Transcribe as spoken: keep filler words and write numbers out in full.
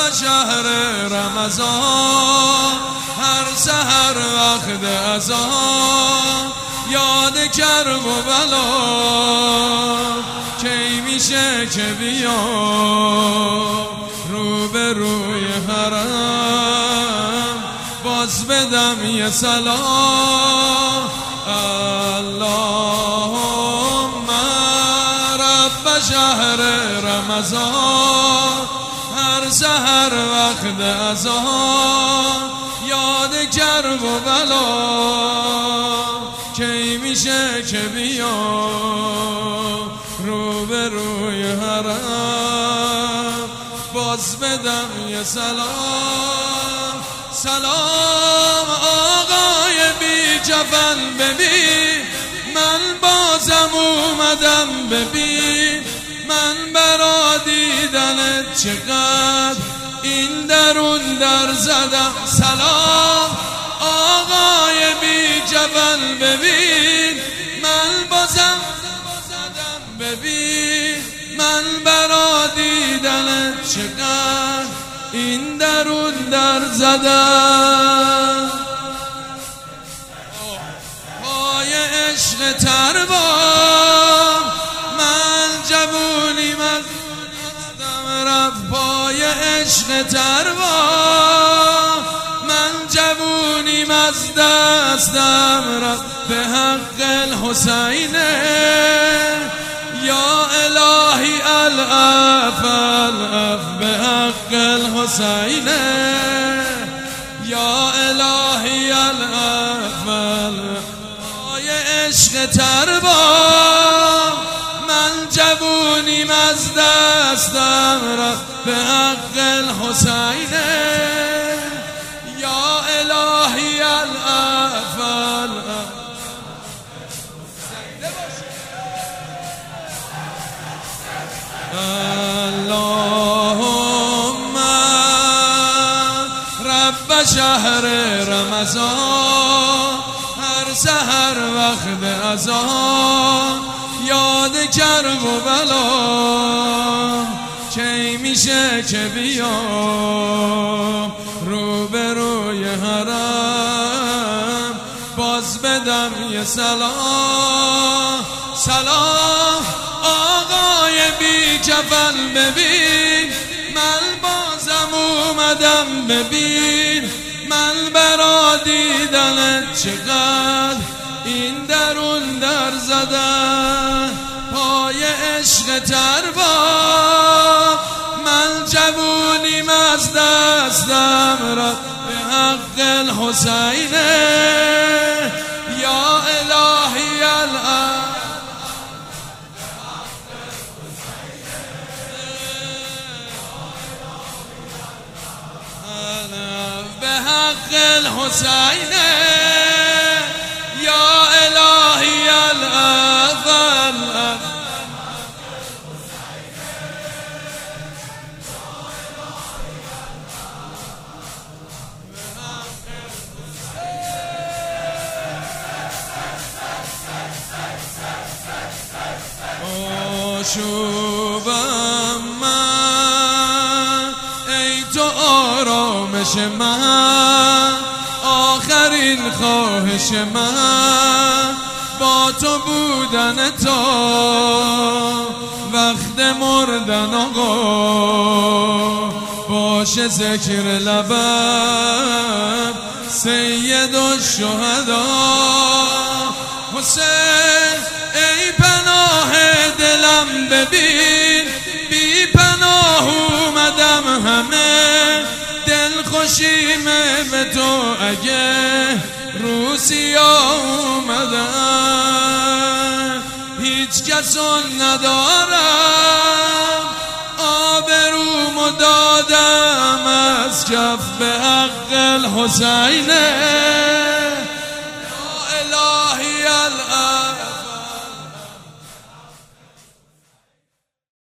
شهر رمضان هر سحر وقت اذان یاد کرب و بلا کی میشه که بیا رو به روی حرم باز بدم یه سلام اللهم رب شهر رمضان هر سحر وقت اذان یاد کرب و بلا کی میشه که بیا رو به روی حرم باز بدم یه سلام سلام آقای بی جفن ببین من بازم اومدم ببین من برا دیدنت چقدر این درون در زدم سلام آقای بی جبل ببین من بازم زدم ببین من برا دیدنت چقدر این درون در زدم پای عشق تربام من جوونی مزدم رفت پای عشق تربام من جوونیم از دستم رفت به حق الحسین یا الهی العف العف به حق الحسین یا الهی العف العف پای عشق تربام من جوونیم از دستم رفت به حق الحسین یا الهی العف العف اللهم رب شهر رمضان هر سحر وقت اذان یاد کرب و بلا کی میشه که بیا رو به روی حرم باز بدم یه سلام سلام آقای بی جفن ببین من بازم اومدم ببین من برا دیدنت چقدر این درون در زدن پای عشق تربام من جوونیم از دستم رفت به حق الحسین یا الهی العف به حق الحسین یا الهی العف العف آشوبم من ای تو آرامش من آخرین خواهش من با تو بودن تا وقت مردن آقا باشه ذکر لبم سید الشهدا حسین ای پناه دلم ببین بی پناه اومدم همه دل خوشیمه به تو اگه روسیا اومدم هیچ کسون ندارم آبرومو دادم از کف به حق الحسین